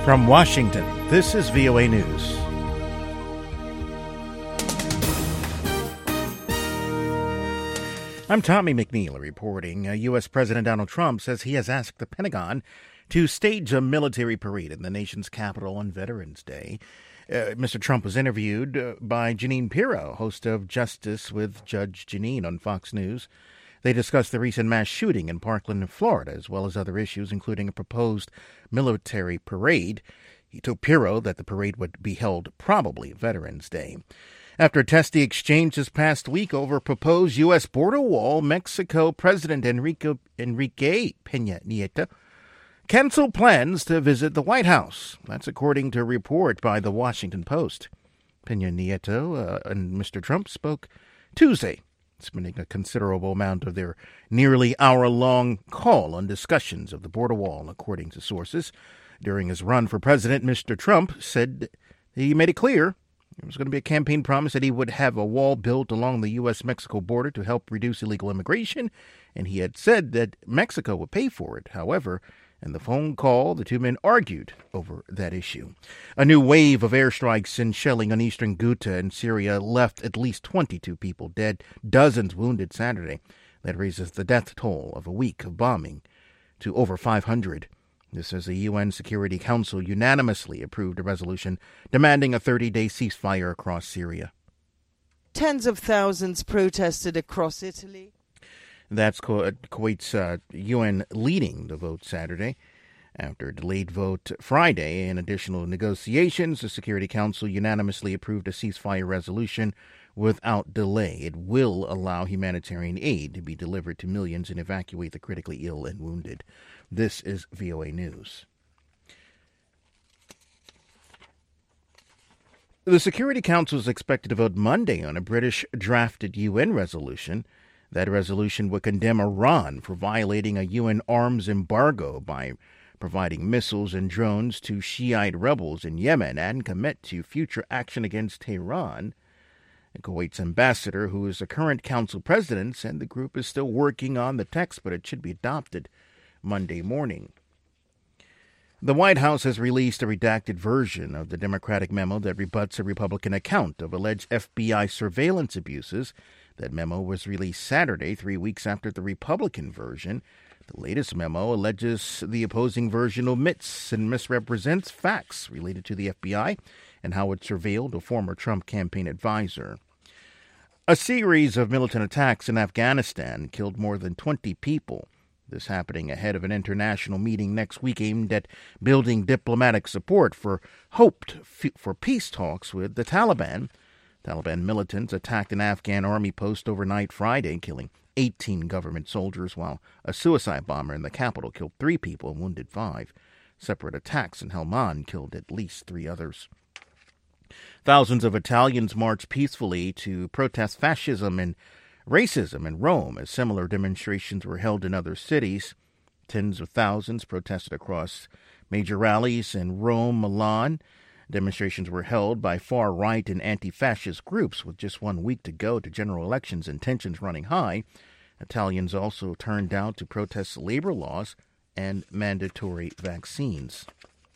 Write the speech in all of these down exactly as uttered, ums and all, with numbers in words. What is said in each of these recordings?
From Washington, this is V O A News. I'm Tommy McNeil reporting. Uh, U S. President Donald Trump says he has asked the Pentagon to stage a military parade in the nation's capital on Veterans Day. Uh, Mister Trump was interviewed uh, by Jeanine Pirro, host of Justice with Judge Jeanine on Fox News. They discussed the recent mass shooting in Parkland, Florida, as well as other issues, including a proposed military parade. He told Pirro that the parade would be held probably Veterans Day. After a testy exchange this past week over a proposed U S border wall, Mexico President Enrique, Enrique Peña Nieto canceled plans to visit the White House. That's according to a report by the Washington Post. Peña Nieto uh, and Mister Trump spoke Tuesday, spending a considerable amount of their nearly hour-long call on discussions of the border wall, according to sources. During his run for president, Mister Trump said he made it clear it was going to be a campaign promise that he would have a wall built along the U S Mexico border to help reduce illegal immigration, and he had said that Mexico would pay for it. However, in the phone call, the two men argued over that issue. A new wave of airstrikes and shelling on eastern Ghouta in Syria left at least twenty-two people dead, dozens wounded Saturday. That raises the death toll of a week of bombing to over five hundred. This as the U N Security Council unanimously approved a resolution demanding a thirty-day ceasefire across Syria. Tens of thousands protested across Italy. That's Kuwait's uh, U N leading the vote Saturday. After a delayed vote Friday and additional negotiations, the Security Council unanimously approved a ceasefire resolution without delay. It will allow humanitarian aid to be delivered to millions and evacuate the critically ill and wounded. This is V O A News. The Security Council is expected to vote Monday on a British-drafted U N resolution. That resolution would condemn Iran for violating a U N arms embargo by providing missiles and drones to Shiite rebels in Yemen and commit to future action against Tehran. Kuwait's ambassador, who is the current council president, said the group is still working on the text, but it should be adopted Monday morning. The White House has released a redacted version of the Democratic memo that rebuts a Republican account of alleged F B I surveillance abuses. That memo was released Saturday, three weeks after the Republican version. The latest memo alleges the opposing version omits and misrepresents facts related to the F B I and how it surveilled a former Trump campaign advisor. A series of militant attacks in Afghanistan killed more than twenty people. This happening ahead of an international meeting next week aimed at building diplomatic support for hoped f- for peace talks with the Taliban. Taliban militants attacked an Afghan army post overnight Friday, killing eighteen government soldiers, while a suicide bomber in the capital killed three people and wounded five. Separate attacks in Helmand killed at least three others. Thousands of Italians marched peacefully to protest fascism and racism in Rome, as similar demonstrations were held in other cities. Tens of thousands protested across major rallies in Rome, Milan. Demonstrations were held by far-right and anti-fascist groups with just one week to go to general elections and tensions running high. Italians also turned out to protest labor laws and mandatory vaccines.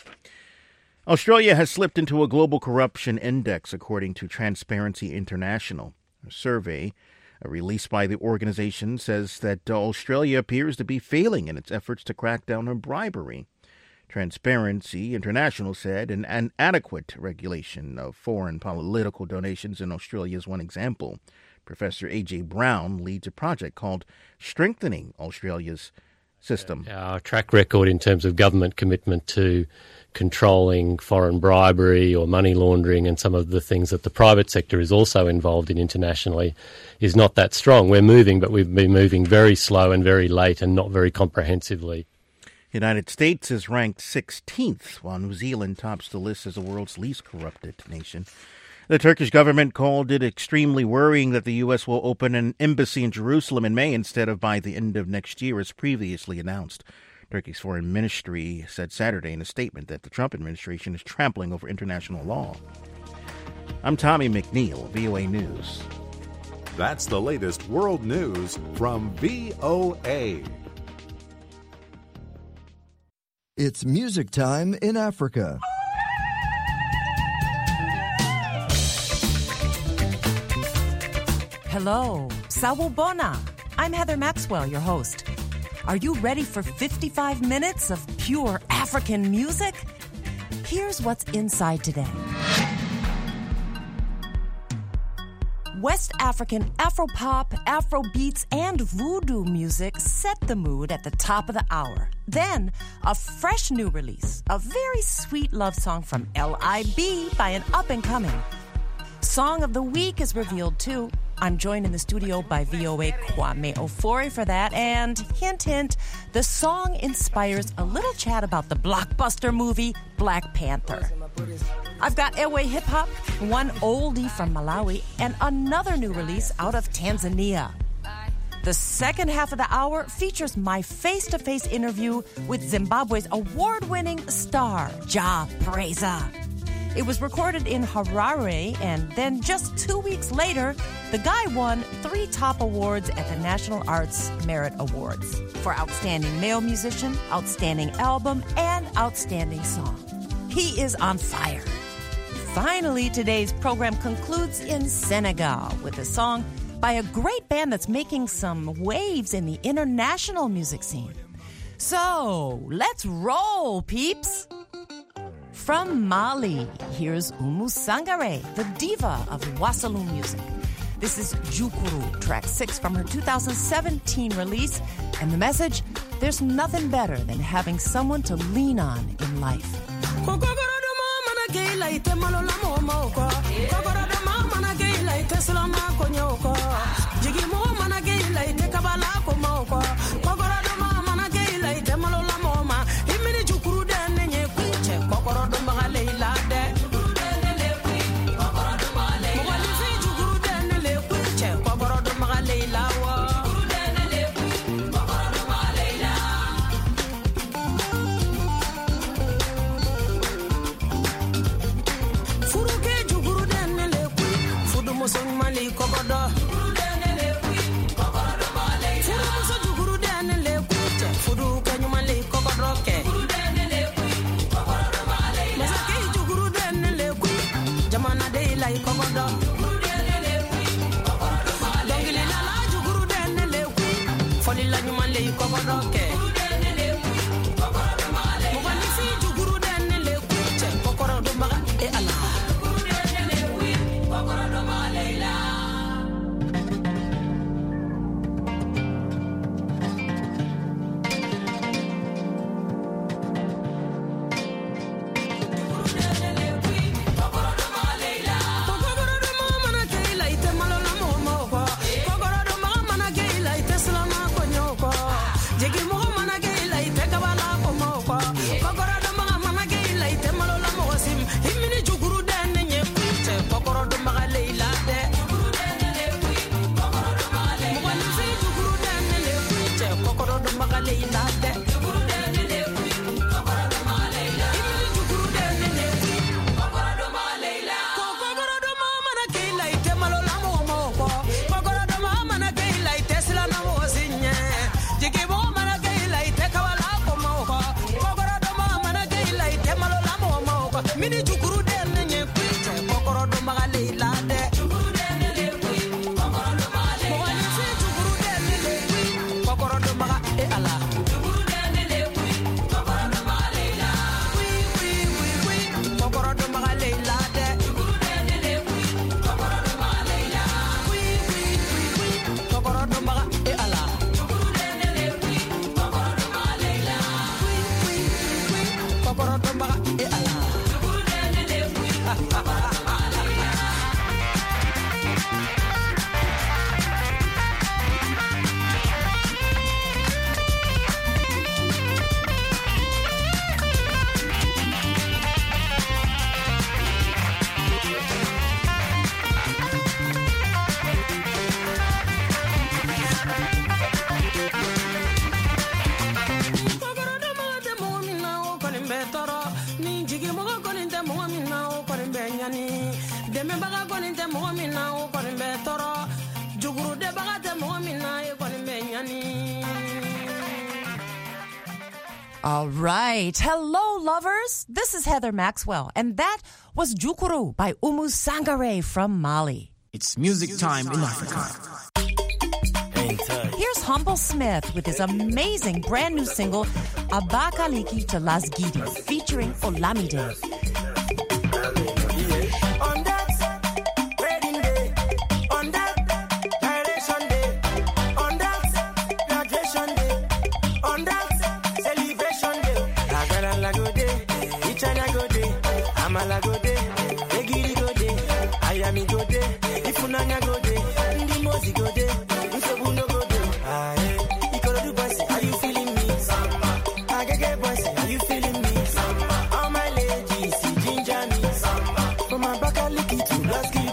Australia has slipped into a global corruption index, according to Transparency International. A survey released by the organization says that Australia appears to be failing in its efforts to crack down on bribery. Transparency International said an inadequate regulation of foreign political donations in Australia is one example. Professor A J Brown leads a project called Strengthening Australia's System. Our track record in terms of government commitment to controlling foreign bribery or money laundering and some of the things that the private sector is also involved in internationally is not that strong. We're moving, but we've been moving very slow and very late and not very comprehensively. The United States is ranked sixteenth, while New Zealand tops the list as the world's least corrupted nation. The Turkish government called it extremely worrying that the U S will open an embassy in Jerusalem in May instead of by the end of next year, as previously announced. Turkey's foreign ministry said Saturday in a statement that the Trump administration is trampling over international law. I'm Tommy McNeil, V O A News. That's the latest world news from V O A. It's music time in Africa. Hello, Sawubona. I'm Heather Maxwell, your host. Are you ready for fifty-five minutes of pure African music? Here's what's inside today. West African Afropop, Afrobeats, and voodoo music set the mood at the top of the hour. Then, a fresh new release, a very sweet love song from L I B by an up-and-coming. Song of the Week is revealed, too. I'm joined in the studio by V O A Kwame Ofori for that, and hint, hint, the song inspires a little chat about the blockbuster movie Black Panther. I've got Ewe Hip Hop, one oldie from Malawi, and another new release out of Tanzania. The second half of the hour features my face-to-face interview with Zimbabwe's award-winning star, Jah Prayzah. It was recorded in Harare, and then just two weeks later, the guy won three top awards at the National Arts Merit Awards for Outstanding Male Musician, Outstanding Album, and Outstanding Song. He is on fire. Finally, today's program concludes in Senegal with a song by a great band that's making some waves in the international music scene. So, let's roll, peeps! From Mali, here's Oumou Sangaré, the diva of Wasaloon music. This is Jukuru, track six from her two thousand seventeen release. And the message, there's nothing better than having someone to lean on in life. All right. Hello, lovers. This is Heather Maxwell, and that was Jukuru by Umu Sangare from Mali. It's music time in Africa. Here's Humble Smith with his amazing brand new single, Abakaliki to Las Gidi, featuring Olamide. On that wedding day, on that direction day, on that graduation day, on that celebration day, Agarala go day, Ichana go day, Amala go day, Egiri go day, Ayami go day, Ifunanya go day, Ndimozi go day, Nsobuno go day. Aye, Ikorodu boys, are you feeling me? Samba. Agege boys, are you feeling me? Samba. All my ladies, see ginger me. Samba. From my Abakaliki to Las Gidi.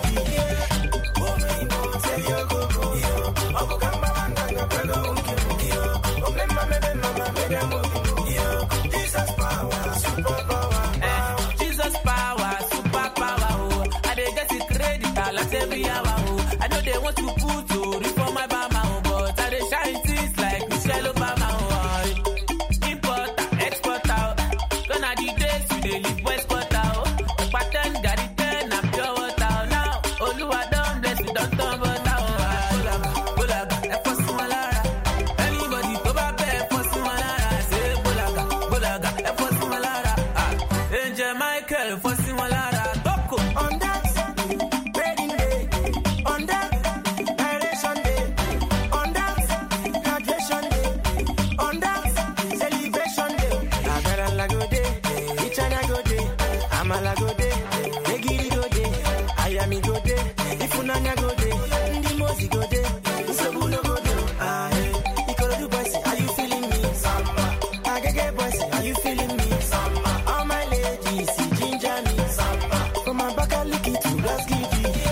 Jesus power, super power. Jesus power, super power. Oh. I dey get it credit a lot every hour. Oh. I know they want to put to reform my bama, oh, but I dey shine things like Michelle Obama. Oh. Importer, exporter. Gonna the days you dey live West Quarter. Oh. Pattern, Gary ten, and pure water. Now, Oluwa don bless you, don't turn butter. Oh. Bolaga, Bolaga, F O S Malara. Anybody to ba be F O S Malara. Say Bolaga, Bolaga, F O S Malara. Ah, Angel Michael, F O S Malara. Toko. On that wedding day, on that direction day, on that graduation day, on that celebration day. Agarala go day, Ichana go day, Amala go day, Egiri go day, Ayami go day, Ifunanya go day, Ndimozi go day, Nsobuno go day. Aye, Ikorodu boys, are you feeling me? Samba. Agege boys, are you feeling me? Samba. All my ladies, see ginger me. Samba. From Abakaliki to Las Gidi.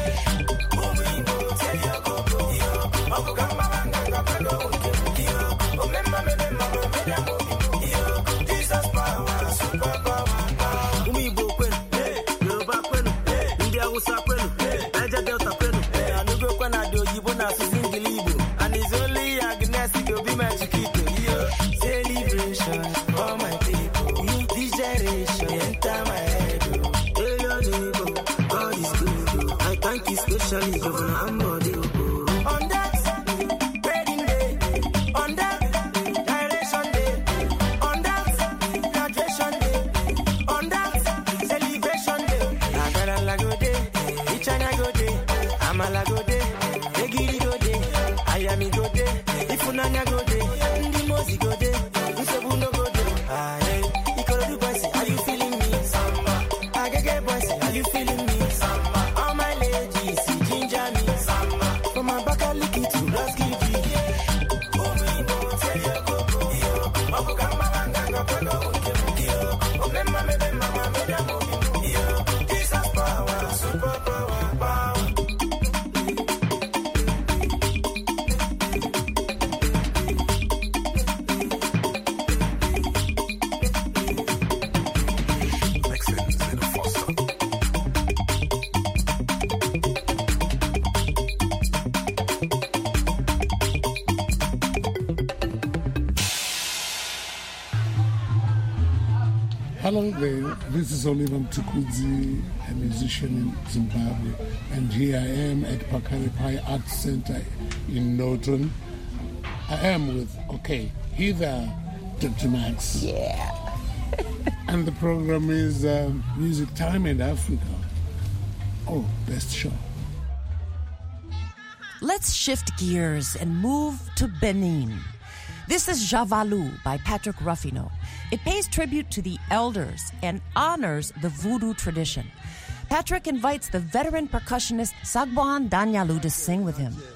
Jesus power, super power. Umibo kwenu, Yoruba kwenu, India Hausa kwenu, Niger Delta kwenu. Anugo kwana dojibo na suzingilibo. And it's only Agnes to be my chiquito. Celebration, all my people. This generation enter my head. Hey, your neighbor, God is good. I thank you especially Governor Ambode. On that wedding day, on that direction day, on that graduation day, on that celebration day. Agarala go day, Ichana go day, Amala go day, Egiri go day, Ayami go day, Ifunanya go day, Ndimozi go day, Nsobuno go day. Aye, Ikorodu boys, are you feeling me? Samba. Agege boys, are you feeling me? Samba. All my ladies, see ginger me. Samba. From Abakaliki to Las Gidi. Jesus power, super power, power. Hello there, this is Oliver Mtukudzi, a musician in Zimbabwe, and here I am at Pakare Pai Art Center in Norton. I am with, okay, here there, Doctor Max. Yeah. And the program is uh, Music Time in Africa. Oh, best show. Let's shift gears and move to Benin. This is Javalu by Patrick Ruffino. It pays tribute to the elders and honors the voodoo tradition. Patrick invites the veteran percussionist Sagbohan Danyalu to sing with him.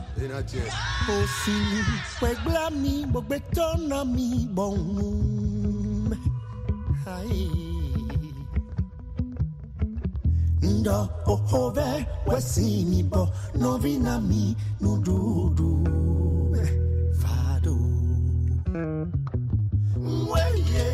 Ndo ohove wesini bo novina mi nududu fado weye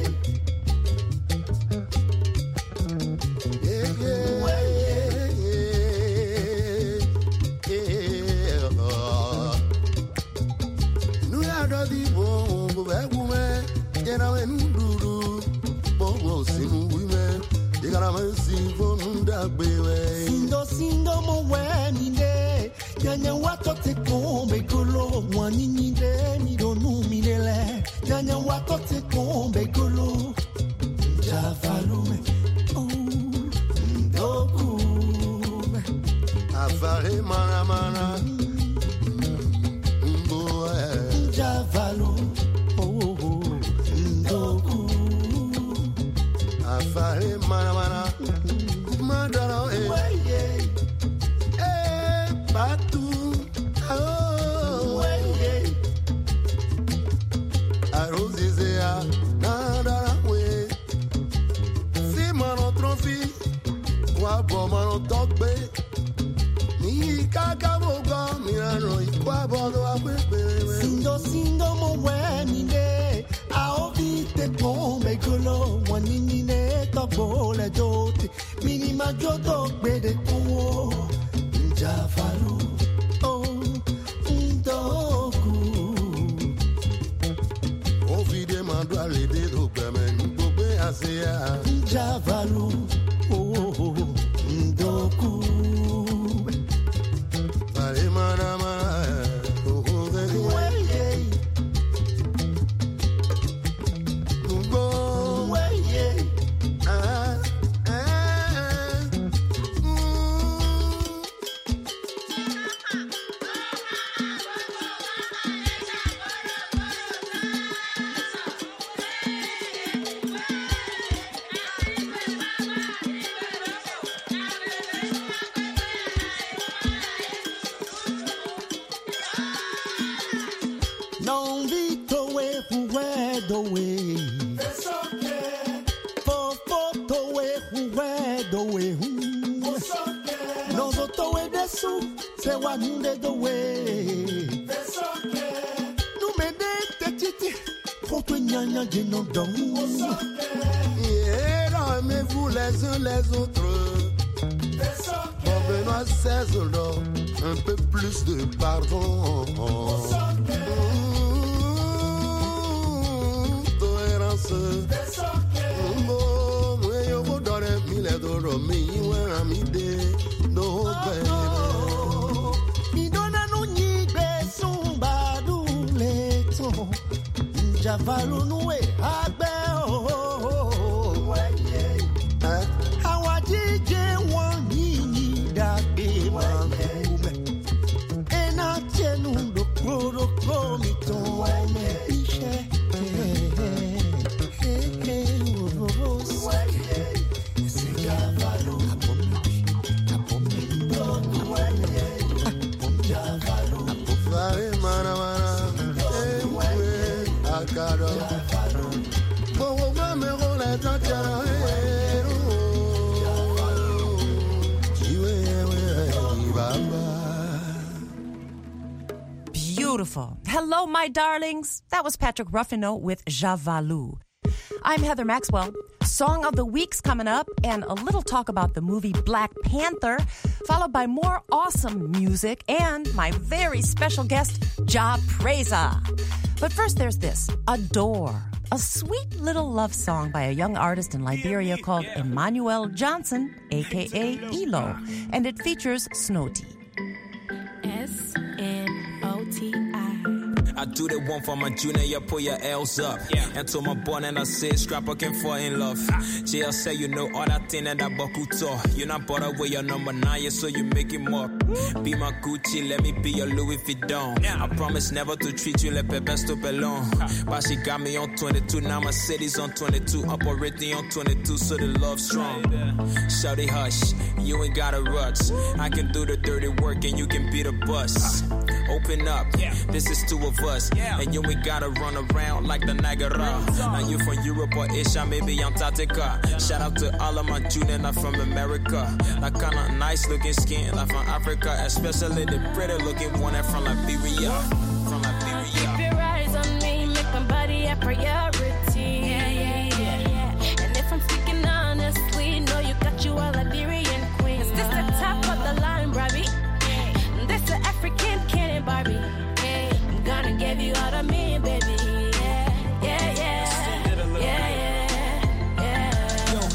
nu ya do di bo bo be gume jena we nudu Sindo sindo mo weni de Nyanya wato te kombe golo Mwani nide ni donu minele Nyanya wato te kombe golo Javalume Oh Ndoku Afare mana mana Mboe Javalu Oh Ndoku Afare mana mana Madara eh eh batu oh eh arozizea nadara we si mano trophy kwa bo mano tokbe ni kaka boga mirano kwa bodo apepe sindo sindo mo weni de aobi te kombe golo wanini ne tokbo le jote minima jodo gbede kuwo Javalu oh ndoku ovide mando alede do gbeme gbogbe asia Javalu oh ndoku bare mana mana oh oh Non vito we huwe do we It's okay For photo we huwe do we It's okay No zoto we desu Se wanunde do we It's okay Nou me de te chiti Photo nyanya geno don It's okay Yeah, aimez-vous les uns les autres It's okay Bon Benoît seize un peu plus de pardon It's okay That's okay. Mo we yo go dore mi le doro mi wera mi de no baby. Mi dona no ni be sumba du leto. Javalu no we agbe oh. Awaji je won ni ni da be ma. Ena chenu do pro pro mi to me ishe. Beautiful. Hello, my darlings. That was Patrick Ruffino with Javalu. I'm Heather Maxwell. Song of the Week's coming up, and a little talk about the movie Black Panther, followed by more awesome music and my very special guest, Jah Prayzah. But first, there's this, Adore, a sweet little love song by a young artist in Liberia called Emmanuel Johnson, a k a. Elo, and it features Snowty. S N O T I I do the one for my junior, you pull your L's up. Yeah. And to my boy, and I say, scrap, I can fall in love. J L say, you know all that thing that I bakuto. You're not bought away your number nine, yeah, so you make it more. Be my Gucci, let me be your Louis Vuitton. Yeah. I promise never to treat you like Pepe Stopelon. But she got me on twenty-two, now my city's on twenty-two. Operating on twenty-two, so the love strong. Shawty hush, you ain't got a rush. I can do the dirty work and you can be the bus. Open up, this is two of us. And you ain't gotta run around like the Niagara. Now you from Europe or Asia, maybe Antarctica. Shout out to all of my juniors, not from America. Like kinda nice looking skin, like from Africa. Especially the pretty looking one that from Liberia. From Liberia. Keep your eyes on me, make my body a priority. Yeah, yeah, yeah, yeah. And if I'm speaking honestly, know you got you a Liberian queen. Is this the top of the line, Barbie? This the African kid, Barbie. I'm gonna give you all of me, baby. Yeah, yeah, yeah. Yeah, yeah, yeah. Yo, I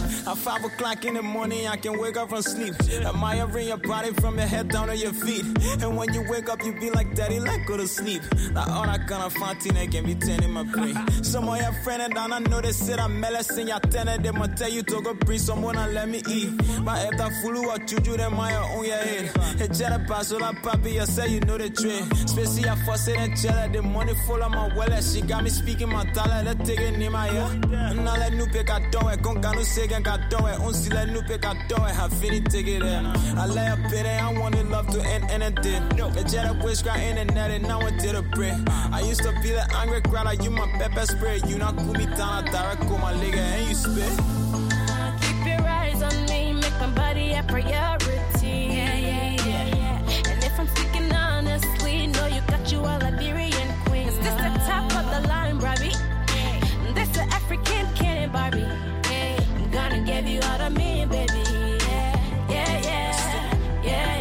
five o'clock in the morning, I can wake up from sleep. Admiring your body from your head down to your feet. And when you wake up, you be like, Daddy, let go to sleep. Like all that kind of fantina can be turning my brain. Some of your friends down, I know they said I'm medicine. Ya tell them I tell you to go bring someone and let me eat. My if that fool what juju them my on your head. Hey, Jada pass all that papi, you say you know the trade. Especially I fuss it and Jada, the money full of my wallet. She got me speaking my talent, let's take it in my ear. And I let new pick I don't it, gon' got no second, got don't it. On see let new pick I don't it, have fitty take it in. I lay a bit, I wanted love to end, and it did. The Jada wish got in and net, and now it did a break. I used to be the angry crowd, like you my pepper spray. You not cool me down, I direct call my leg and you spit. Keep your eyes on me, make my body a priority. Yeah, yeah, yeah, yeah. And if I'm speaking honestly, know you got you a Liberian queen. Is this the top of the line, Barbie? This the African cannon, Barbie. I'm gonna give you all of me, baby. Yeah, yeah, yeah, yeah,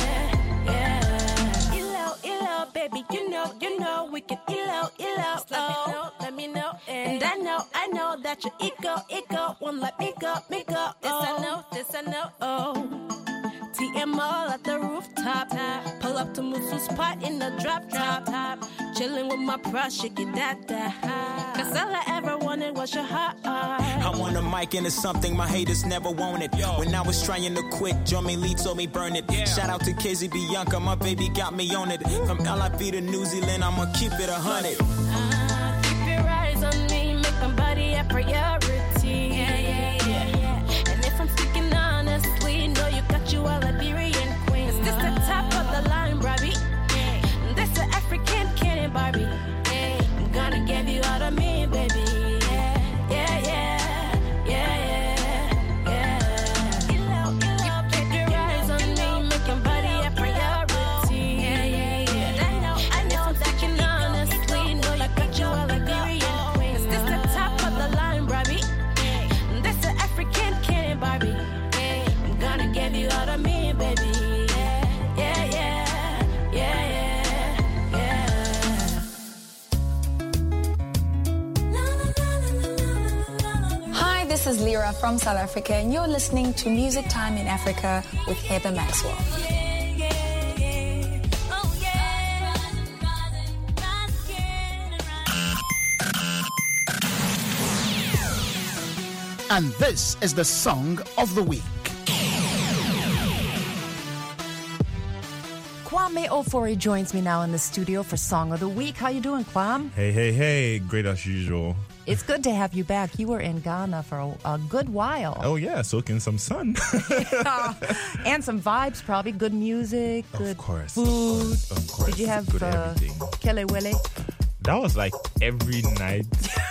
yeah, yeah. Elo, elo, baby, you know, you know, we can elo, elo, oh. Let me know, and I know, I know that your ego, ego won't let me go, me go. This I know, this I know, oh. T M all at the rooftop. Pull up to Musu's spot in the drop top. Chilling with my brush, shaking that, that. Cause all I ever wanted was your heart. I want a mic into something my haters never wanted. When I was trying to quit, Johnny Lee told me burn it. Shout out to Casey Bianca, my baby got me on it. From L I B to New Zealand, I'ma keep it a hundred. Uh, keep your eyes on me, make my body a priority. Yeah, yeah, yeah, yeah. And if I'm speaking honestly, know you got you a Liberian queen. Is this the top of the line, Barbie? This the African cannon, Barbie. I'm gonna give you all of me, baby. Yeah, yeah, yeah, yeah, yeah, yeah. Elo, elo, keep your eyes on me, make your body a priority. Yeah, yeah, yeah. I know, I know that you honestly know you got you a Liberian queen. Is this the top of the line, Barbie? This the African cannon, Barbie. I'm gonna give you all of me, baby. Yeah, yeah, yeah, yeah, yeah. Hi, this is Lyra from South Africa, and you're listening to Music Time in Africa with Heather Maxwell. And this is the Song of the Week. Kwame Ofori joins me now in the studio for Song of the Week. How you doing, Kwame? Hey, hey, hey. Great as usual. It's good to have you back. You were in Ghana for a, a good while. Oh, yeah. Soaking some sun. Yeah. And some vibes, probably. Good music, good of course, food. Of course, of course. Did you have good uh, kelewele? That was like every night.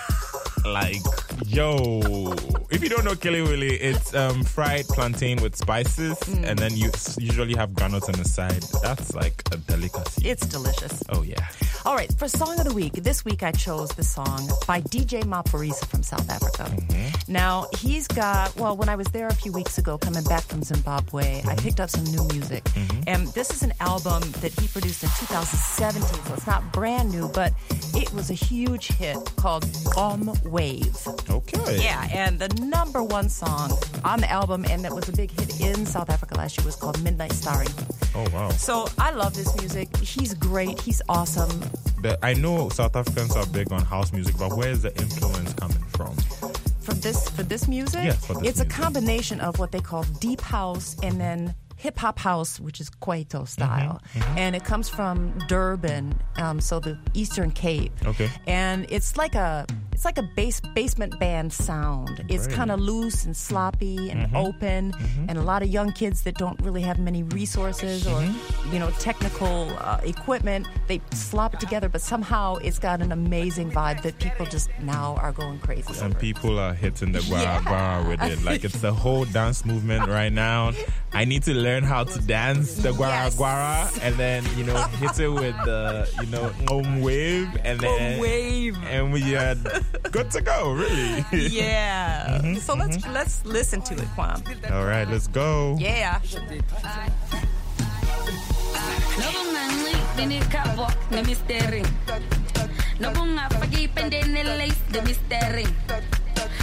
Like, yo, if you don't know kelewele, it's um, fried plantain with spices, mm. and then you usually have granules on the side. That's like a delicacy. It's delicious. Oh, yeah. All right, for Song of the Week, this week I chose the song by D J Maphorisa from South Africa. Mm-hmm. Now, he's got, well, when I was there a few weeks ago, coming back from Zimbabwe, mm-hmm. I picked up some new music. Mm-hmm. And this is an album that he produced in two thousand seventeen, so it's not brand new, but it was a huge hit called Bomb Wave. Okay. Yeah, and the number one song on the album, and that was a big hit in South Africa last year, was called Midnight Starring. Oh, wow. So I love this music. He's great. He's awesome. But I know South Africans are big on house music, but where is the influence coming from? For this, for this music? Yeah, for this It's music. a combination of what they call deep house and then hip-hop house, which is Kwaito style. Mm-hmm, mm-hmm. And it comes from Durban, um, so the Eastern Cape. Okay. And it's like a it's like a base, basement band sound. It's kind of loose and sloppy and mm-hmm. open, mm-hmm. and a lot of young kids that don't really have many resources or, mm-hmm. you know, technical uh, equipment, they slop it together, but somehow it's got an amazing vibe that people just now are going crazy And over. people are hitting the guara Yeah. guara with it. Like, it's the whole dance movement right now. I need to learn how to dance the guara Yes. guara and then, you know, hit it with the, you know, om wave and then wave. and we are good to go, really. Yeah. Mhm, So let's let's listen to it, Kwam. All right, let's go. Yeah.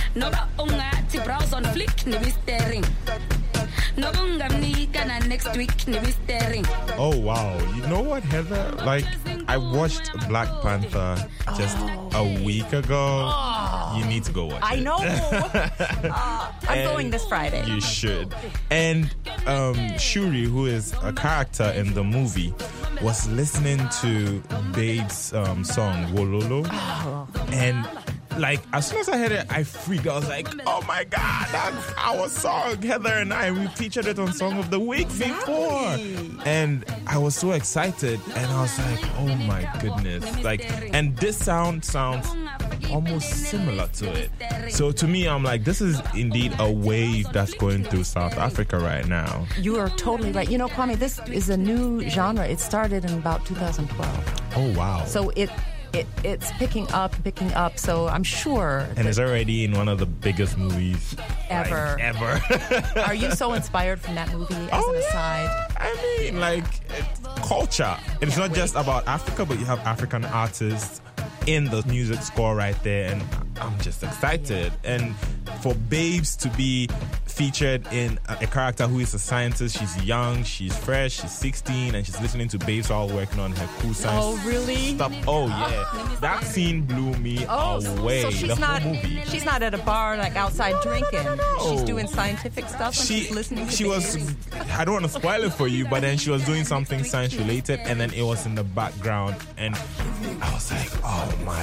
No ba unga ti browse on flick ni be staring. No bunga mnika na next week ni be staring. Oh wow. You know what, Heather? Like I watched Black Panther just oh. a week ago. Oh. You need to go watch I it. know. uh, I'm And going this Friday. You should. And um, Shuri, who is a character in the movie, was listening to Babe's um, song Wololo, oh. and like as soon as I heard it, I freaked. I was like, "Oh my god, that's our song!" Heather and I, we featured it on Song of the Week before, and I was so excited, and I was like, "Oh my goodness!" Like, and this sound sounds almost similar to it. So to me, I'm like, this is indeed a wave that's going through South Africa right now. You are totally right. You know, Kwame, this is a new genre. It started in about two thousand twelve. Oh wow! So it. It, it's picking up, picking up, so I'm sure. And it's already in one of the biggest movies ever. Like, ever. Are you so inspired from that movie as oh, an yeah. aside? I mean, like, it's culture. It's yeah, not wait. just about Africa, but you have African artists in the music score right there, and I'm just excited. And for Babes to be featured in a, a character who is a scientist, she's young, she's fresh, she's sixteen, and she's listening to Babes while working on her cool science oh, really? stuff. Oh, yeah. That scene blew me oh, away. So she's the not, whole movie. She's not at a bar, like, outside no, drinking. No, no, no. She's doing scientific stuff when she, she's listening to She Babes. was, I don't want to spoil it for you, but then she was doing something science-related, and then it was in the background, and I was like, oh, my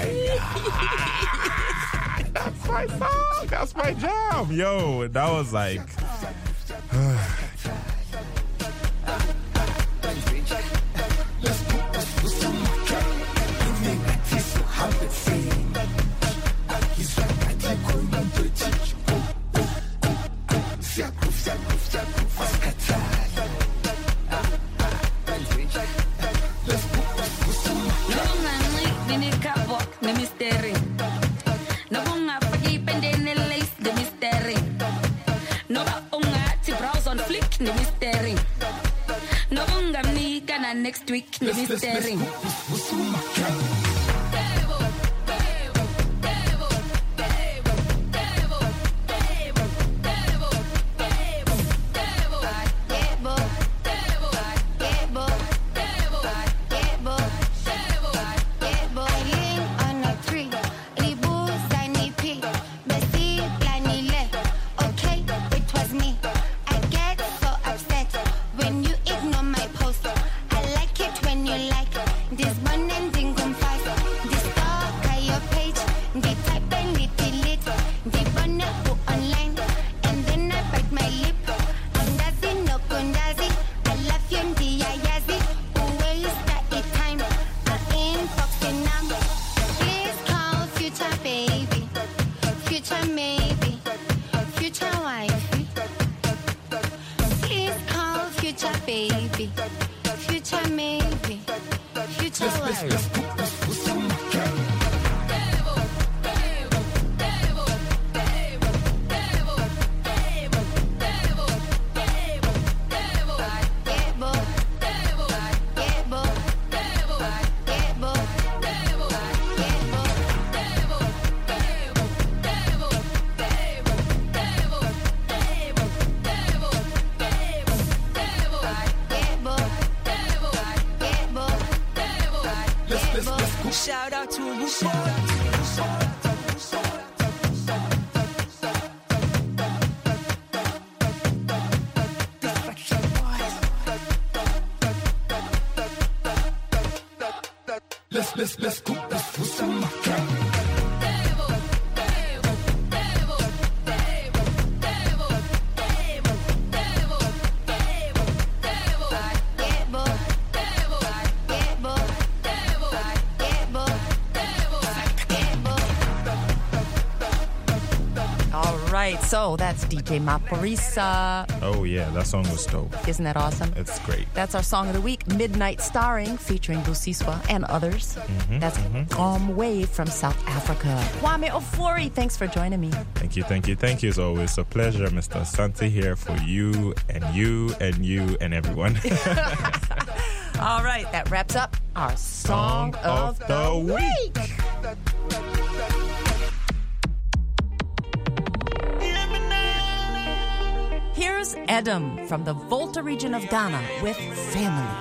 God. That's my song. That's my jam. Yo, that was like... Next week, ni be staring. Shout out to a Let's let's let's go. Let's put some So that's D J Maphorisa. Oh yeah, that song was dope. Isn't that awesome? It's great. That's our song of the week, Midnight Starring, featuring Busiswa and others. Mm-hmm, that's mm-hmm. Calm Wave from South Africa. Kwame Ofori, thanks for joining me. Thank you, thank you, thank you. It's always a pleasure, Mister Asante, here for you and you and you and everyone. All right, that wraps up our Song, song of, of, the, the Week. week. Here's Edom from the Volta region of Ghana with Family.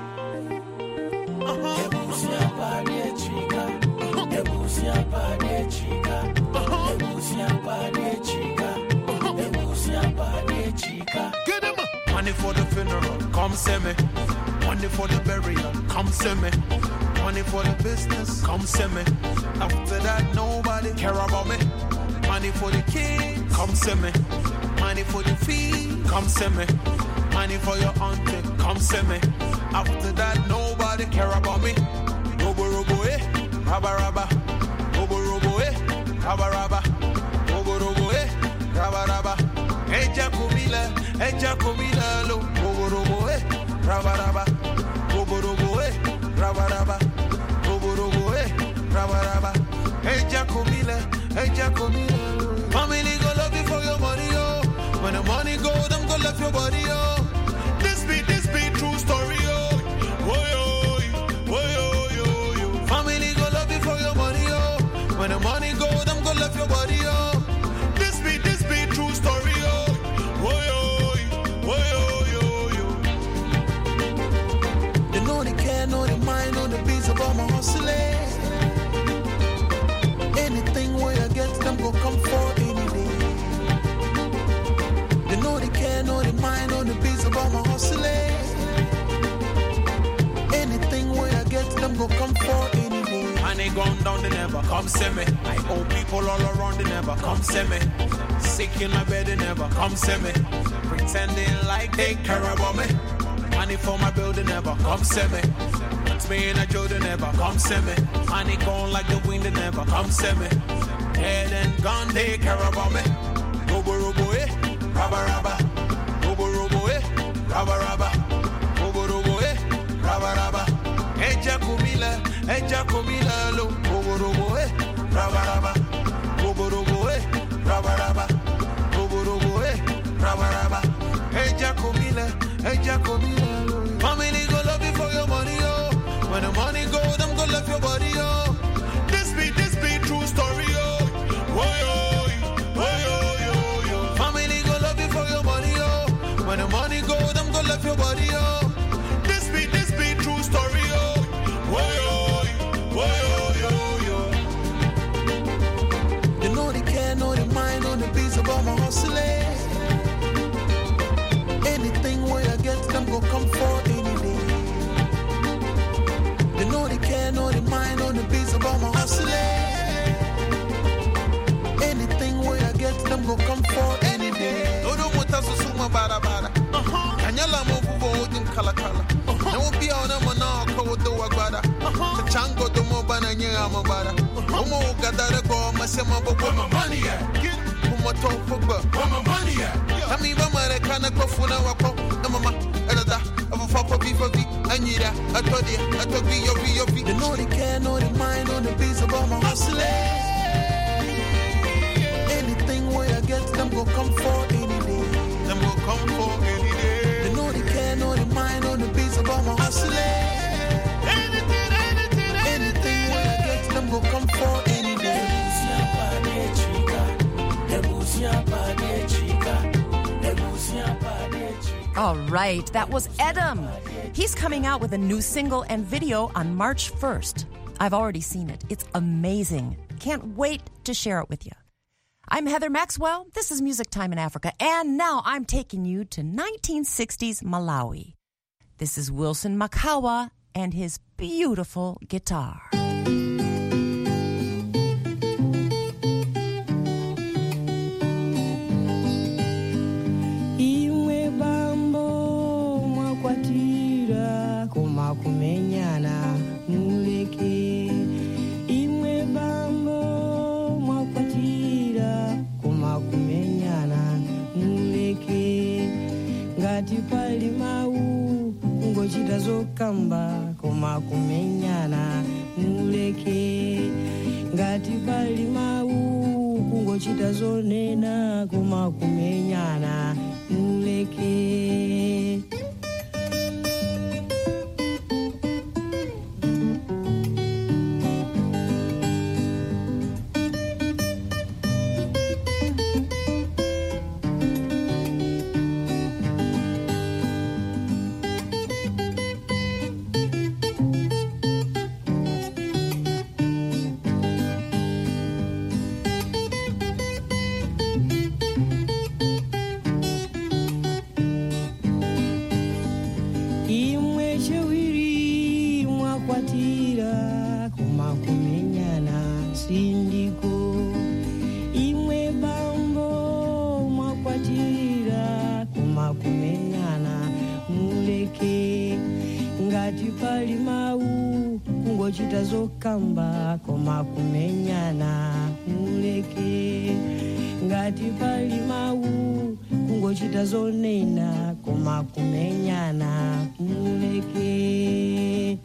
Money for the funeral, come see me. Money for the burial, come see me. Money for the business, come see me. After that, nobody care about me. Money for the kids, come see me. Money for the fee, come see me. Money for your auntie, come see me. After that, nobody care about me. Robo robo eh, raba raba. Robo robo eh, raba raba. Robo robo eh, raba raba. Eja kumila, eja kumila lo. Robo robo eh, raba raba. Robo robo eh, raba raba. Robo robo eh, raba raba. Eja kumila, eja kumila lo. Family go love you for your money, yo. When the money go, them go left your body, yo. This be, this be true story, yo. Oh, yo, oh, yo, yo, yo. Family go love you for your money, yo. When the money go, them go left your body, yo. This be, this be true story, yo. Oh, yo, oh, yo, yo, yo. They know they care, know they mind, know the beats about my hustling. Anything where I get them go come for any day. They know they care, know they mind, know the beats about my hustling. Anything where I get them go come for any day. And they gone down, they never come see me. I owe people all around, they never come see me. Sick in my bed, they never come see me. Pretending like they care about me. Money for my bill, they never come see me. Me and a Joe, they never come see me. And they gone like the wind, they never come see me. Dead and gone, they care about me. Robo robo eh, raba raba. Robo robo eh, raba raba. Robo robo eh, raba raba. Eja kumila, eja kumila lo. Robo robo eh, raba raba. Robo robo eh, raba raba. Robo robo eh, raba raba. Eja kumila, eja kumila lo. Family go love you for your money, yo. When the money go, them go left your body, yo. This be, this be true story, yo. Oh, yo, oh, yo, yo, yo. Family go love you for your money, yo. When the money go, them go left your body, yo. This be, this be true story, yo. Oh, yo, oh, yo, yo, yo. They know they care, know they mind, know the beats about my hustling. Anything where I get them go come for any day. They know they care, know they mind, know the beats about my hustling. Anything where I get them go come for any day. No, don't want us to suma bada bada. And you'll move forward in color color. No be on them on our code the wagada. The chango the mobana near Amabada. Omo gadara go, my sema, but where my money at? Get my top for where my money at? I mean, Mama, I can't go for now. Mama, of a papa beef of I need that. I told you, I told you, you're your feet. They know they care, know they mind, know the beats about my hustling. Anything where I get them go come for any day. Them go come for any day. They know they care, know they mind, know the beats about my hustling. Anything, anything, anything where I get them go come for any day. All right, that was Edom. He's coming out with a new single and video on March first. I've already seen it. It's amazing. Can't wait to share it with you. I'm Heather Maxwell. This is Music Time in Africa. And now I'm taking you to nineteen sixties Malawi. This is Wilson Makawa and his beautiful guitar. Kumenyana muleke imwe bambo mwakwatira kuma kumenyana muleke ngati pali mau kungochita zokamba kuma kumenyana muleke ngati pali mau kungochita zonena kuma kumenyana muleke. ngati pali mawu kungochita zokamba koma kumenyana muleke ngati pali mawu kungochita zonena koma kumenyana muleke.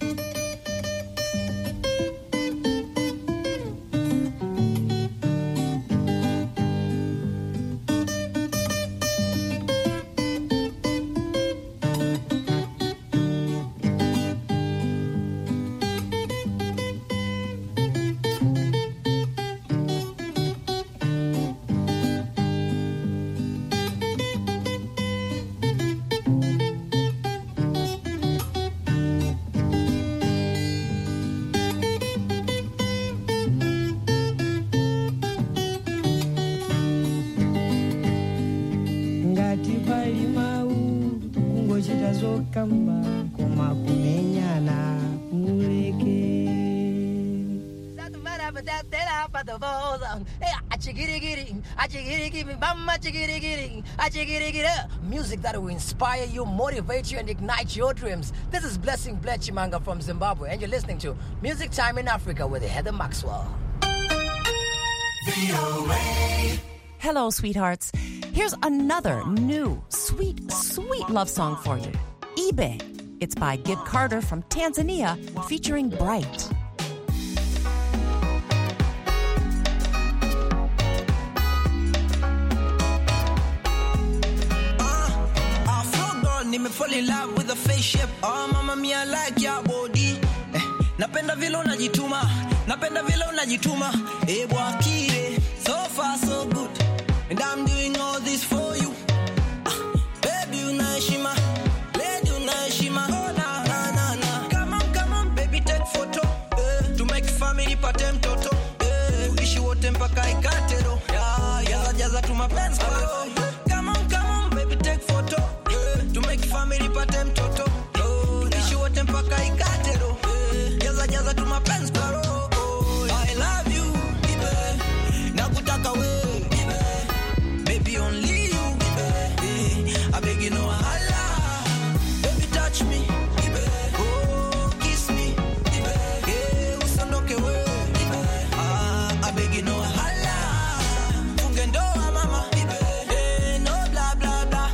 Music that will inspire you, motivate you, and ignite your dreams. This is Blessing Blechimanga from Zimbabwe, and you're listening to Music Time in Africa with Heather Maxwell. Hello, sweethearts. Here's another new, sweet, sweet love song for you. Ibe. It's by Gib Carter from Tanzania, featuring Bright. Me fall in love with the face shape. Oh mama mia, I like your body. Eh, napenda vile unajituma, napenda vile unajituma. Eh bwakire, so far so good. And I'm doing all this for you. Ah, baby unaheshima, lady unaheshima. Oh na na na na. Come on, come on, baby take photo. Eh, to make family pate mtoto. Eh, uishi wote mpaka ikatero. Ya ya jaza tu mapenzi. Come on, come on, baby take photo. To make family pate mtoto oh, ishi wote mpaka ikatero jaza jaza tu mapenzi karo oh, I love you baby nakutaka we baby baby only you baby I beg you no hala baby touch me baby oh kiss me baby yeah usondoke we baby ah I beg you no hala funge ndoa mama baby no blah blah blah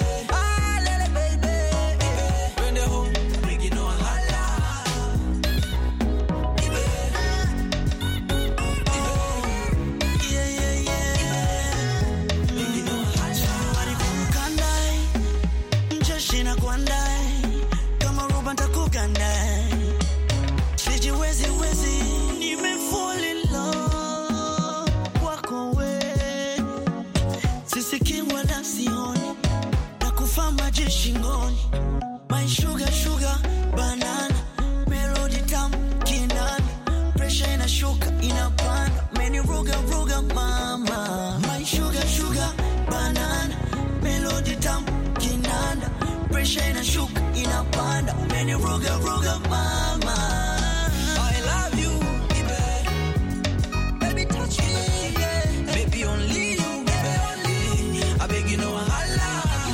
my sugar sugar banana melody tam kinana pressure ina shuka inapanda many ruga ruga mama my sugar sugar banana melody tam kinana pressure ina shuka inapanda many ruga ruga mama I love you baby baby touch me yeah. Baby only you baby only I beg you no hala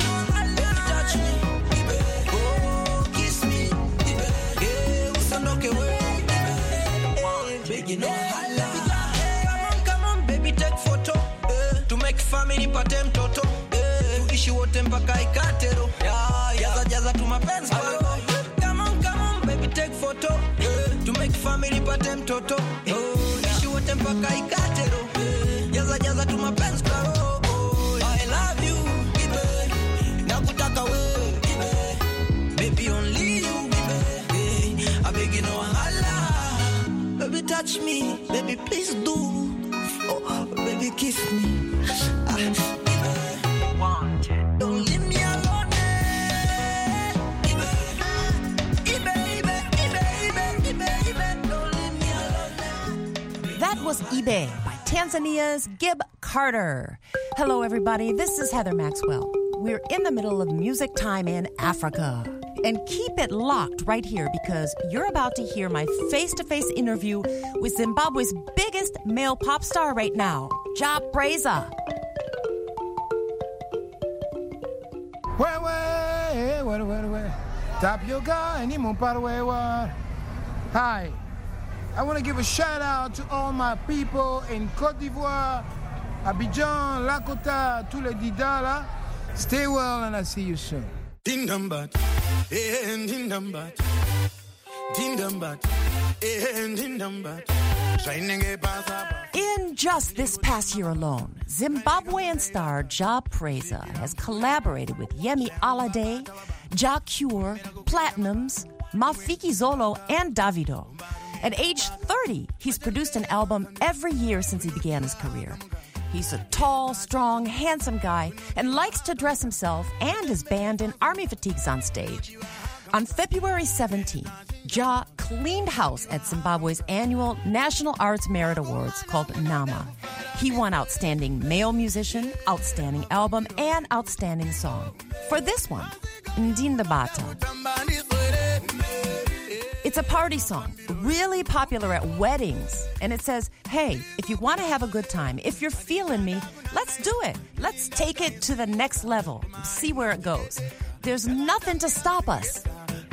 you know I love you. Come on, come on, baby, take photo. Eh, to make family pate mtoto. Eh, tuishi wote mpaka ikatero. Yeah, jaza jaza tu mapenzi karo. Come on, come on, baby, take photo. Eh, to make family pate mtoto. Eh, tuishi wote mpaka ikatero. Eh, jaza jaza tu mapenzi karo. Oh, I love you, baby. Nakutaka we, baby. Baby only you, baby. I beg you no hala. Baby touch me, baby please do. Oh, baby kiss me. Ah, baby. Don't leave me alone. That was Ibe by Tanzania's Gib Carter. Hello everybody, this is Heather Maxwell. We're in the middle of Music Time in Africa. And keep it locked right here because you're about to hear my face-to-face interview with Zimbabwe's biggest male pop star right now, Ja Breza. Where, where, where, where, where? Tapioca and Imuparwewa. Hi. I want to give a shout out to all my people in Côte d'Ivoire, Abidjan, Lakota, tous les Didala. Stay well and I'll see you soon. Dindambat, eh, dindambat. Dindambat, eh, dindambat. In just this past year alone, Zimbabwean star Ja Preza has collaborated with Yemi Alade, Ja Cure, Platinums, Mafiki Zolo, and Davido. At age thirty, he's produced an album every year since he began his career. He's a tall, strong, handsome guy and likes to dress himself and his band in army fatigues on stage. On February seventeenth, Ja cleaned house at Zimbabwe's annual National Arts Merit Awards called NAMA. He won Outstanding Male Musician, Outstanding Album, and Outstanding Song. For this one, Ndindabata. It's a party song, really popular at weddings. And it says, hey, if you want to have a good time, if you're feeling me, let's do it. Let's take it to the next level. See where it goes. There's nothing to stop us.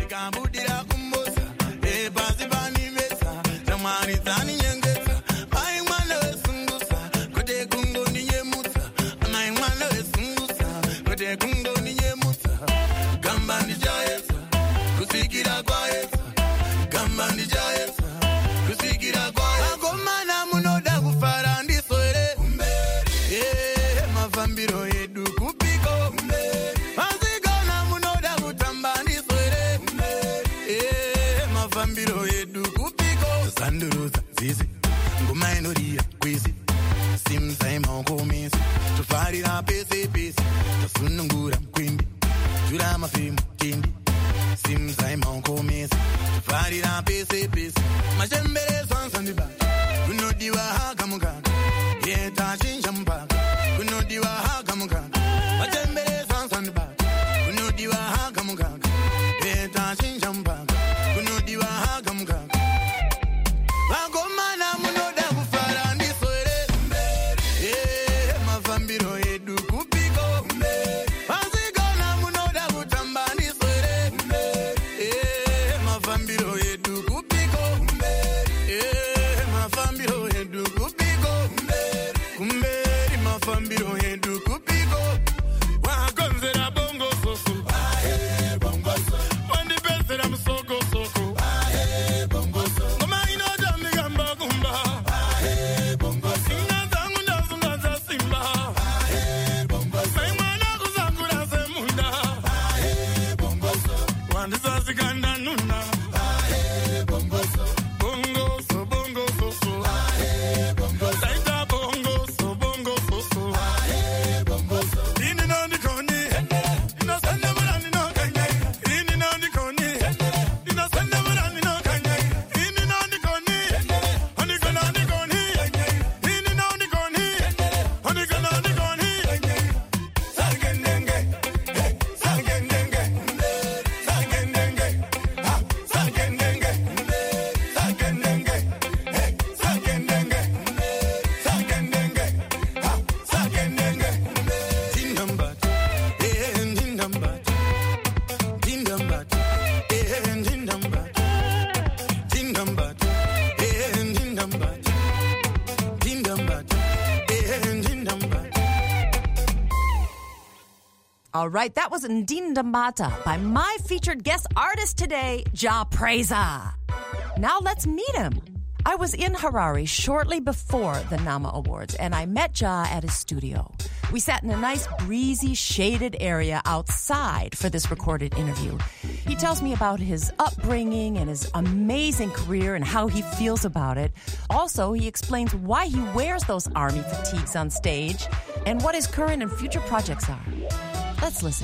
All right, that was Ndindamata by my featured guest artist today, Ja Preza. Now let's meet him. I was in Harare shortly before the NAMA Awards, and I met Ja at his studio. We sat in a nice, breezy, shaded area outside for this recorded interview. He tells me about his upbringing and his amazing career and how he feels about it. Also, he explains why he wears those army fatigues on stage and what his current and future projects are. Let's listen.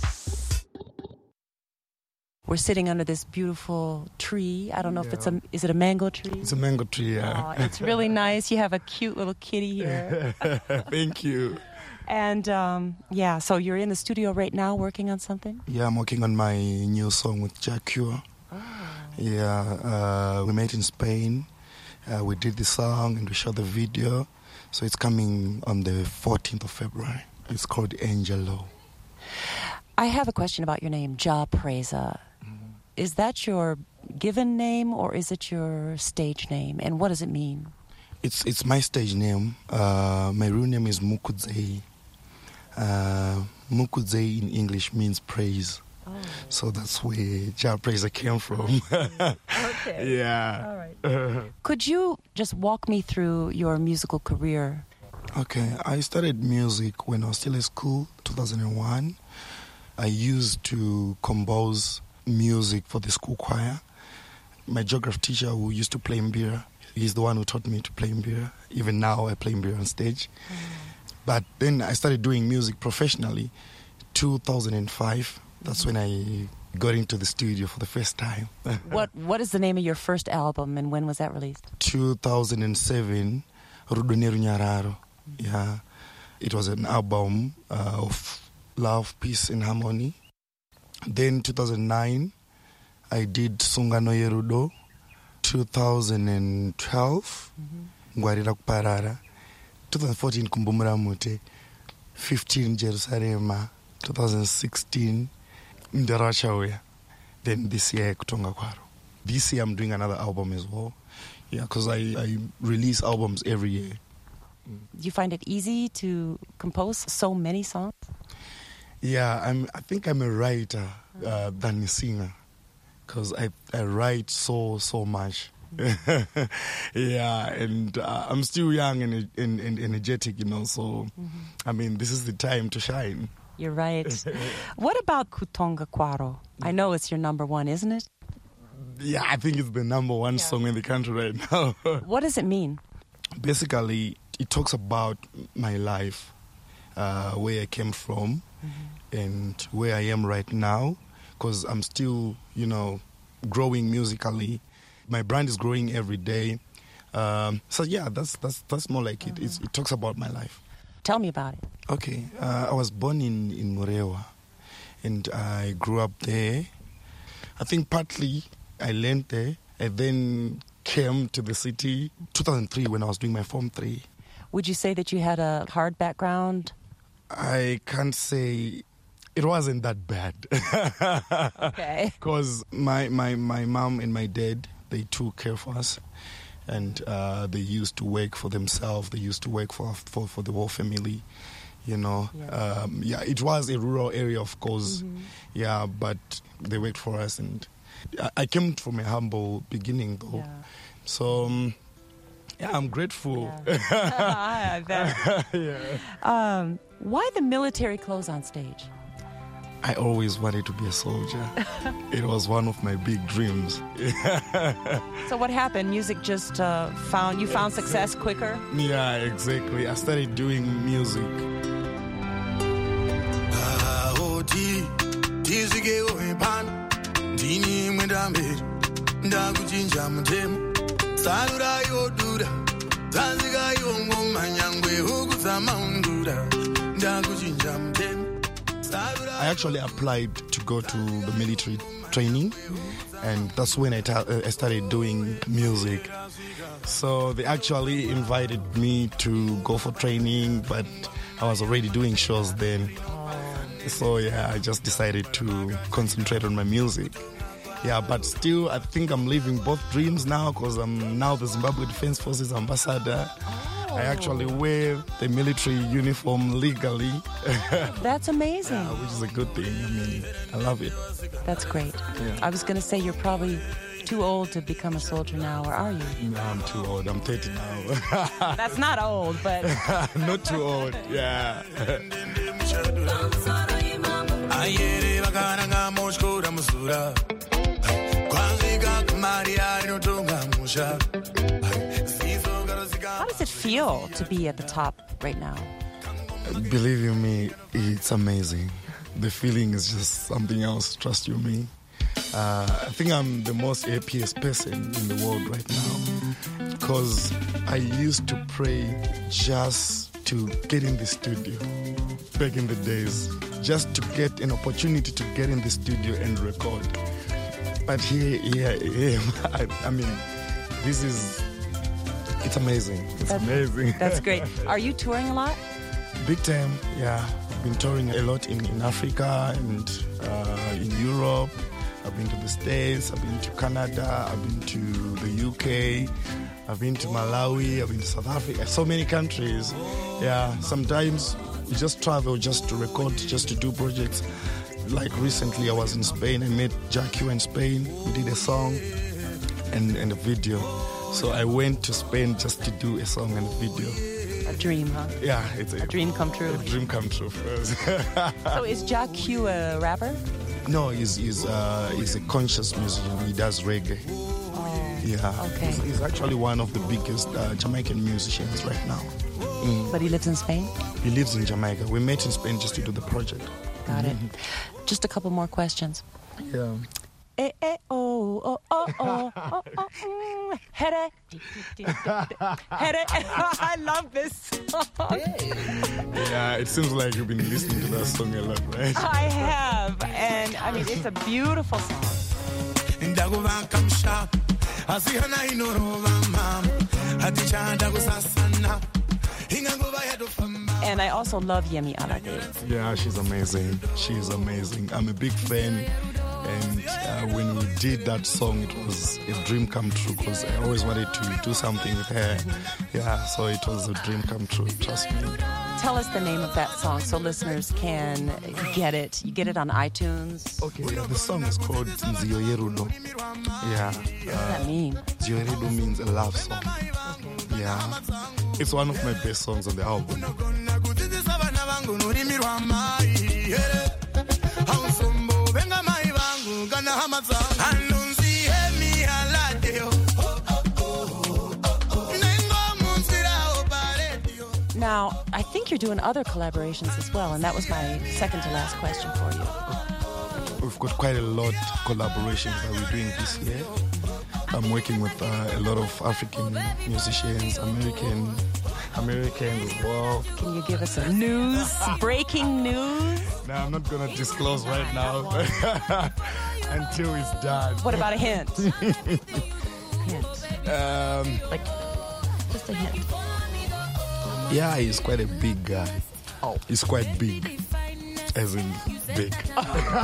We're sitting under this beautiful tree. I don't know yeah. if it's a, is it a mango tree? It's a mango tree, yeah. Oh, it's really nice. You have a cute little kitty here. Thank you. And, um, yeah, so you're in the studio right now working on something? Yeah, I'm working on my new song with Ja Cure. Oh. Yeah, uh, we met in Spain. Uh, we did the song and we shot the video. So it's coming on the fourteenth of February. It's called Angelo. I have a question about your name, Ja Preza. is that your given name or is it your stage name? And what does it mean? It's it's my stage name. Uh, my real name is Mukudzei. Uh, Mukudzei in English means praise. Oh. So that's where Jah Praiser came from. Okay. Yeah. All right. Could you just walk me through your musical career? Okay. I started music when I was still at school, two thousand one. I used to compose music for the school choir. My geography teacher who used to play mbira, he's the one who taught me to play mbira. Even now I play mbira on stage. Mm. But then I started doing music professionally, two thousand five. That's when I got into the studio for the first time. What What is the name of your first album and when was that released? two thousand seven, Rudoneru Nyararo. Yeah, it was an album uh, of love, peace and harmony. Then two thousand nine, I did Sungano Yerudo. two thousand twelve, Ngwarira Kuparara. twenty fourteen, Kumbumura Mute. fifteen, Jerusalem. twenty sixteen, Ndarachawea. Then this year, Kutonga Kwaro. This year, I'm doing another album as well. Yeah, because I, I release albums every year. Do you find it easy to compose so many songs? Yeah, I'm. I think I'm a writer uh, than a singer, because I I write so so much. Yeah, and uh, I'm still young and, and, and energetic, you know. So, mm-hmm. I mean, this is the time to shine. You're right. What about Kutonga Kwaro? I know it's your number one, isn't it? Yeah, I think it's the number one yeah. song in the country right now. What does it mean? Basically, it talks about my life, uh, where I came from, mm-hmm. and where I am right now, because I'm still, you know, growing musically. My brand is growing every day. Um, so yeah, that's that's that's more like it. It's, it talks about my life. Tell me about it. Okay, uh, I was born in in Murewa, and I grew up there. I think partly I learned there. I then came to the city two thousand three when I was doing my Form three. Would you say that you had a hard background? I can't say it wasn't that bad. Okay. Because my, my, my mom and my dad, they took care of us. And uh, they used to work for themselves. They used to work for for, for the whole family, you know. Yeah. Um, yeah, it was a rural area, of course. Mm-hmm. Yeah, but they worked for us. And I, I came from a humble beginning, though. Yeah. So... Um, Yeah, I'm grateful. Yeah. I bet. Yeah. Um, why the military clothes on stage? I always wanted to be a soldier. It was one of my big dreams. So what happened? Music just uh, found you found success quicker? Yeah, exactly. I started doing music. I actually applied to go to the military training, and that's when I, ta- I started doing music. So they actually invited me to go for training, but I was already doing shows then. So yeah, I just decided to concentrate on my music. Yeah, but still, I think I'm living both dreams now, because I'm now the Zimbabwe Defense Forces ambassador. Oh. I actually wear the military uniform legally. That's amazing. Yeah, which is a good thing. I mean, I love it. That's great. Yeah. I was going to say you're probably too old to become a soldier now, or are you? No, I'm too old. I'm thirty now. That's not old, but... Not too old, yeah. How does it feel to be at the top right now? Believe you me, it's amazing. The feeling is just something else, trust you me. Uh, I think I'm the most happiest person in the world right now, because I used to pray just to get in the studio back in the days, just to get an opportunity to get in the studio and record. But here, here, here I, I mean, this is, it's amazing. It's that's, amazing. That's great. Are you touring a lot? Big time, yeah. I've been touring a lot in, in Africa and uh, in Europe. I've been to the States, I've been to Canada, I've been to the U K, I've been to Malawi, I've been to South Africa, so many countries. Yeah, sometimes you just travel just to record, just to do projects. Like recently I was in Spain, I met Jack Q in Spain, we did a song and, and a video. So I went to Spain just to do a song and a video. A dream, huh? Yeah, it's a, a dream come true. A dream come true for us. So is Jack Q a rapper? No, he's he's, uh, he's a conscious musician. He does reggae. Oh, yeah. Okay. He's, he's actually one of the biggest uh, Jamaican musicians right now. Mm. But he lives in Spain? He lives in Jamaica. We met in Spain just to do the project. Got mm-hmm. it. Just a couple more questions. Yeah. Eh, eh, oh, oh, oh, oh, oh, oh, mm, here, here. I love this song. Yeah, it seems like you've been listening to that song a lot, right? I have, and I mean, it's a beautiful song. And I also love Yemi Alade. Yeah, she's amazing. She's amazing. I'm a big fan. And uh, when we did that song, it was a dream come true because I always wanted to do something with her. Yeah, so it was a dream come true, trust me. Tell us the name of that song so listeners can get it. You get it on iTunes. Okay, yeah, the song is called Nzio Yerudo. Yeah. What does that mean? Nzio Yerudo means a love song. Yeah. It's one of my best songs on the album. Now, I think you're doing other collaborations as well, and that was my second to last question for you. We've got quite a lot of collaborations that we're doing this year. I'm working with uh, a lot of African musicians, American, Americans as well. Can you give us some news, breaking news? No, I'm not going to disclose right now until it's done. What about a hint? Hint. Um, like, just a hint. Yeah, he's quite a big guy. Oh. He's quite big. As in big. All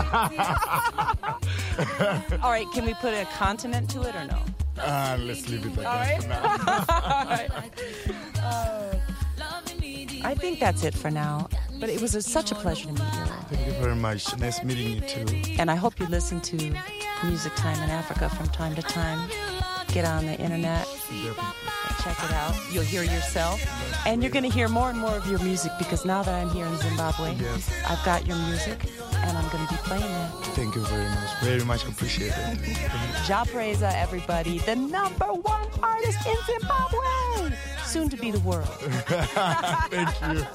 right, can we put a continent to it or no? Ah, uh, let's leave it at All that right. for now. All right. Uh, I think that's it for now. But it was a, such a pleasure to meet you. Thank you very much. Nice meeting you too. And I hope you listen to Music Time in Africa from time to time. Get on the internet. Definitely. Check it out. You'll hear yourself. And you're going to hear more and more of your music because now that I'm here in Zimbabwe, yes. I've got your music and I'm going to be playing it. Thank you very much. Very much appreciate it. Ja Preza, everybody, the number one artist in Zimbabwe. Soon to be the world. Thank you.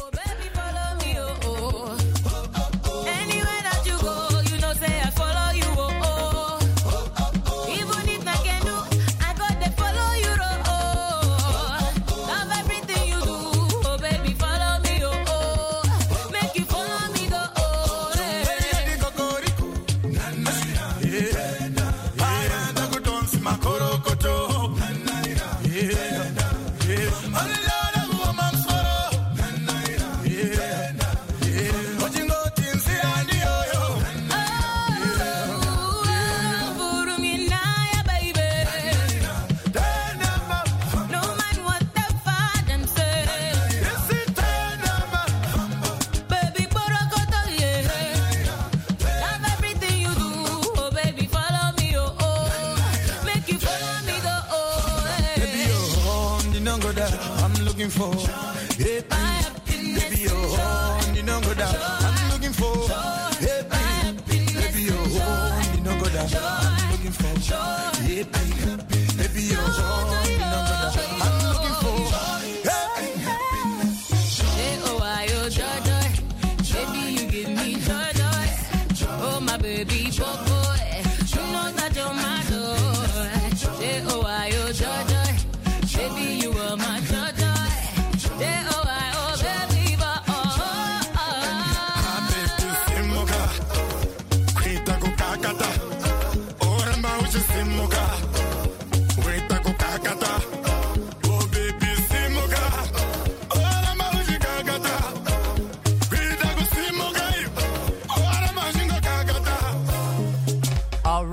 For hey, baby, oh, you know go down. I'm looking for hey, baby, oh, you know go down. I'm looking for hey, baby, oh, you know go down. I'm looking for hey, hey, oh, I oh, joy, joy, baby, you give me joy, joy. Oh, my baby, boy, boy, you know that you're my joy. Hey, oh, I oh, joy, joy, baby, you are my joy.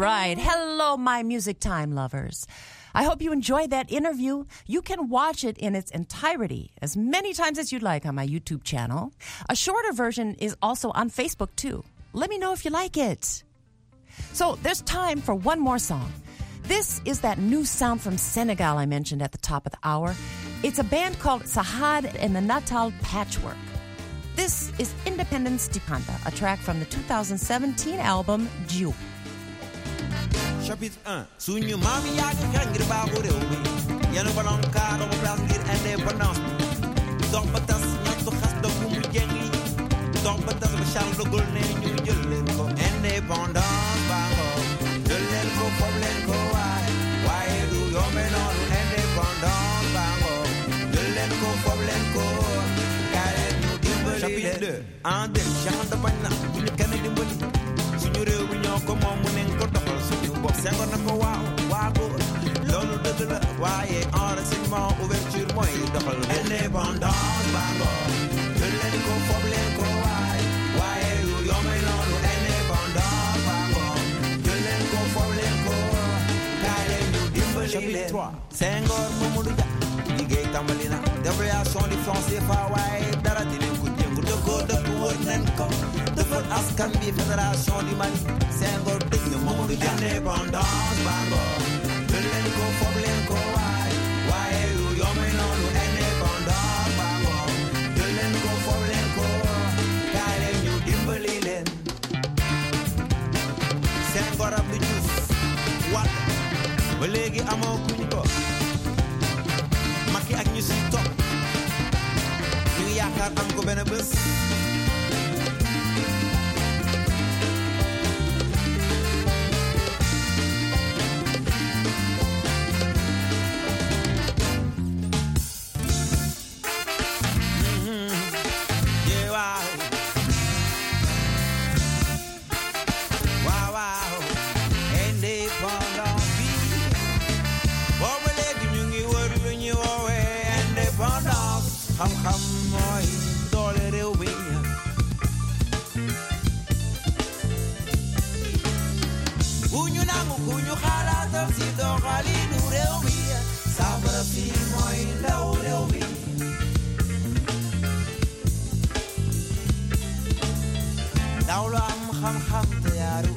right. Hello, my Music Time lovers. I hope you enjoyed that interview. You can watch it in its entirety as many times as you'd like on my YouTube channel. A shorter version is also on Facebook, too. Let me know if you like it. So there's time for one more song. This is that new sound from Senegal I mentioned at the top of the hour. It's a band called Sahad and the Natal Patchwork. This is Independence Dipanda, a track from the two thousand seventeen album Jiu. Chapitre one. Suñu maam yaa ngi xeex ngir baaxu réew mi. Yéen ba doon kaaro bu place ngir indépendance bi. Dox ba tas ñaxtu xas da bu mu jeng yi. Dox ba tas ba Charles de Gaulle ne ñu jël leen ko. Indépendance baaxoo. Jël leen ko fob leen ko waay. Waaye du yombe noonu. Indépendance baaxoo. Jël leen ko fob leen ko. Kaay leen ñu dimbali leen. Chapitre deux. En deux. Cheikh Anta bañ na bu ñu kenn dimbali. Suñu réew mi ñoo ko moom mu ne ko doxal suñu bopp Senghor na ko waaw waago loolu dëgg la waaye enracinement ouverture mooy doxal indépendance bango jël leen ko fob leen ko waay waaye lu yombe noonu indépendance bango jël leen ko fob leen ko kaay leen ñu dimbali leen. Chapitre trois. Senghor Mamadou Dia liggéey tàmbali na dévaluation du franc C F A waaye dara dinañ ko jëngu dëggoo dëgg wër nañ ko defal askan bi fédération du Mali Senghor tëj na Mamadou Dia indépendance bango jël leen ko fob leen ko waay waaye lu yombe noonu indépendance bango jël leen ko fob leen ko kaay leen ñu dimbali leen. Senghor Abdou Diouf Wade ba léegi amoo kuñ ko Macky ak ñu si topp ñu ngi yaakaar am ko benn bés. Xam-xam mooy doole réew mi bu ñu nangu ku ñu xalaatal si doxalinu réew mi saafara fi mooy ndaw réew mi ndaw lu am xam-xam te yaaru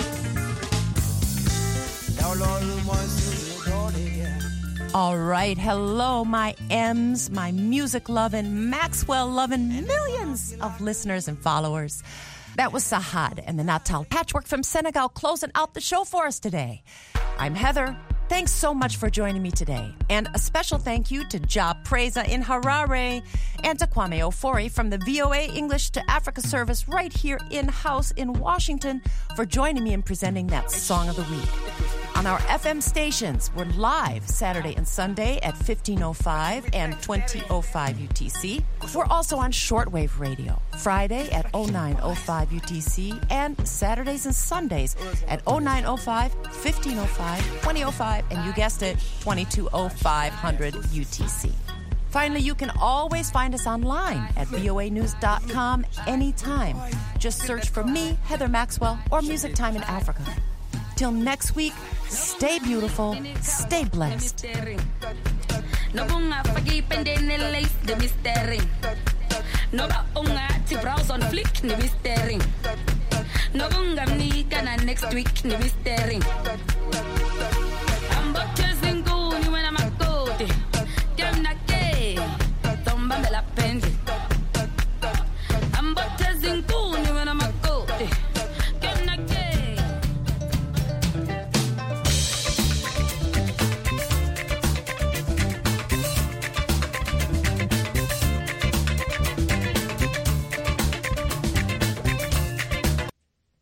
ndaw loolu mooy suñu doole. All right. Hello, my M's, my music loving, Maxwell loving millions of listeners and followers. That was Sahad and the Natal Patchwork from Senegal closing out the show for us today. I'm Heather. Thanks so much for joining me today. And a special thank you to Ja Preza in Harare and to Kwame Ofori from the V O A English to Africa service right here in-house in Washington for joining me in presenting that Song of the Week. On our F M stations, we're live Saturday and Sunday at fifteen oh five and twenty oh five U T C. We're also on shortwave radio, Friday at oh nine oh five U T C and Saturdays and Sundays at oh nine oh five, fifteen oh five, twenty oh five, and you guessed it, twenty-two oh five hundred U T C. Finally, you can always find us online at V O A news dot com anytime. Just search for me, Heather Maxwell, or Music Time in Africa. Till next week, stay beautiful, stay blessed. No bunga pagi pendene lace de mistering. No ba unga ti browse on flick ni mistering. No bunga ni gana next week ni mistering.